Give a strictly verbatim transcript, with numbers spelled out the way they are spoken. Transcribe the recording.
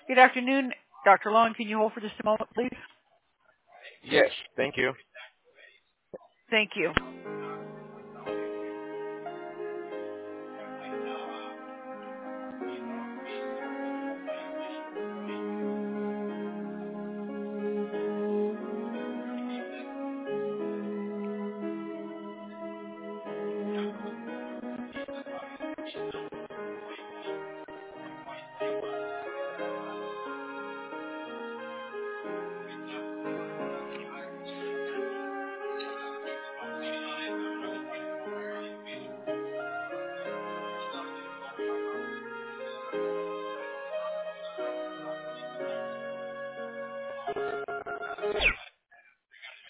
Good afternoon, Doctor Long. Can you hold for just a moment, please? Yes, thank you. Thank you.